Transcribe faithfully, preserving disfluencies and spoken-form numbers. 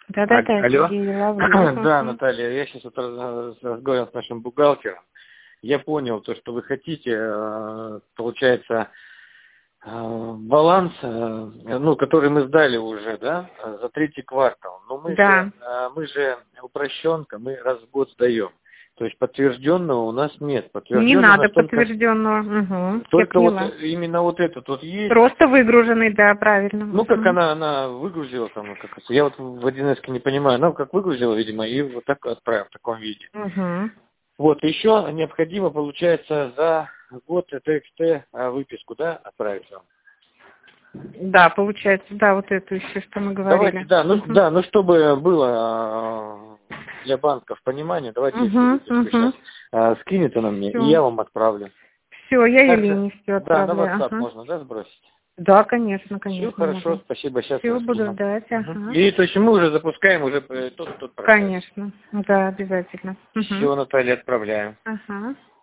Да-да-да, Алло. Сергей Лавров. Да, Мгм. Наталья, я сейчас вот раз- разговаривал с нашим бухгалтером. Я понял то, что вы хотите, э, получается, э, баланс, э, ну, который мы сдали уже, да, за третий квартал. Но мы же, Да. э, мы же упрощенка, мы раз в год сдаем. То есть подтвержденного у нас нет. Не Подтвержденный у надо нас только, подтвержденного. Угу. Я только вот поняла. именно вот этот вот есть. Просто выгруженный, да, правильно. Ну, как Мгм. она, она выгрузила там, как это, я вот в один эс не понимаю, она как выгрузила, видимо, и вот так отправила в таком виде. Угу. Вот, еще необходимо, получается, за год ТХТ выписку, да, отправить вам? Да, получается, да, вот эту еще, что мы Давайте, говорили. да, ну, Угу. да, ну, чтобы было э, для банков понимание, давайте, если Угу. выписку Угу. сейчас э, скинет она мне, и Все. я вам отправлю. Все, я Также, Елене все да, на отправляю. WhatsApp Ага. можно, да, сбросить? Да, конечно, Все конечно, хорошо, можно. спасибо, сейчас Все, я буду скину. ждать, Мгм. ага. И то есть мы уже запускаем уже э, тот, тот процесс. Конечно. Да, обязательно. Угу. Все, Наталья, отправляем. Ага.